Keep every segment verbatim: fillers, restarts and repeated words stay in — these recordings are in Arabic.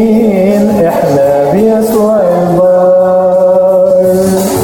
منتصرين احنا بيسوع البار.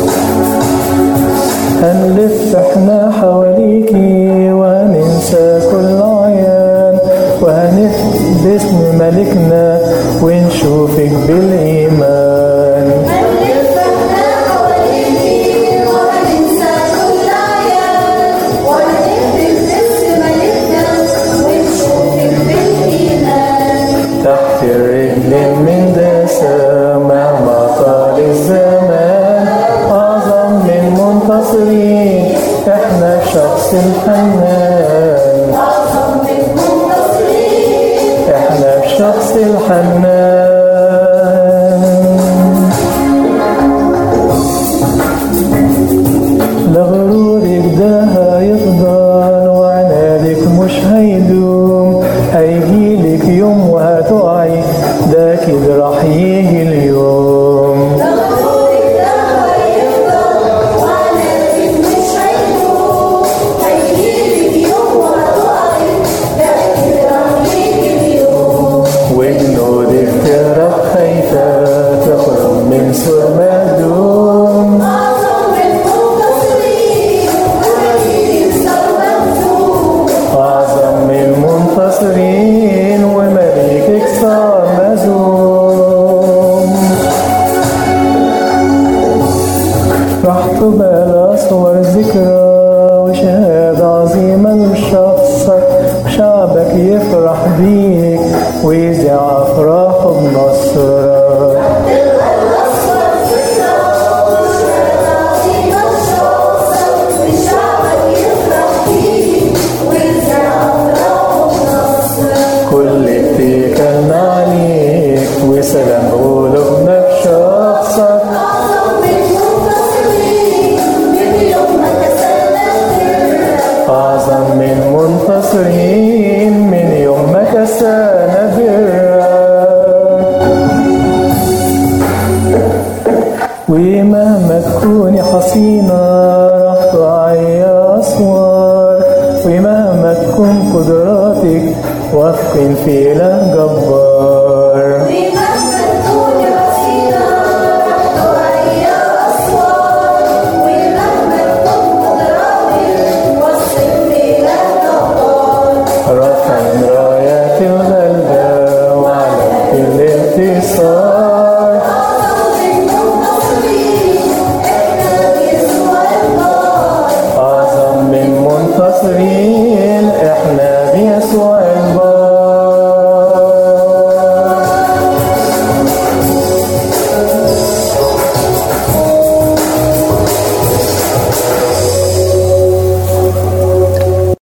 هنلف احنا حواليكي وهننسى كل عيان، وهنفدي باسم ملكنا ونشوفك بالإيمان. هنلف احنا حواليكي وهننسى كل عيان، وهنفدي باسم ملكنا ونشوفك بالإيمان. تحت الرجل من دسة مهما طال الزمان، أعظم من منتصرين احنا الشخص الحنان. أعظم من منتصرين احنا الشخص الحنان. لغرورك ده هيفضل وعنادك مش هيدوم، هيجيلك يوم وهتقعي ده كده راح يجي اليوم. لغرورك ده هيفضل وعنادك مش هيدوم، هيجيلك يوم وهتقعي ده كده راح يجي اليوم. وجنودك تهرب خايفة تخرج من سور مهدوم. أعظم من منتصرين ومليك صار مهزوم. أعظم من منتصرين وملكك صار مهزوم. راح تبقى صور ذكرى وشهادة عظيمة لشخصك، وشعبك يفرح بيك ويذيع أفراحه بنصرك. تبقى الأصفر ذكرى وشهادة عظيمة لشخصك، وشعبك يفرح بيك ويذيع أفراحه بنصرك. كل اتكالنا عليك وسلام قلوبنا بشخصك. أعظم من منتصرين من يوم ما كسرنا برك. أعظم من منتصرين من يوم ما كسانا برك. ومهما تكوني حصينة راح تقعي أسوار، ومهما تكون قدراتك واثقين في إله جبار. ومهما تكوني حصينة راح تقعي أسوار، ومهما تكون قدراتك واثق في إله جبار. رفعن رايات الغلبة وعلى الانتصار.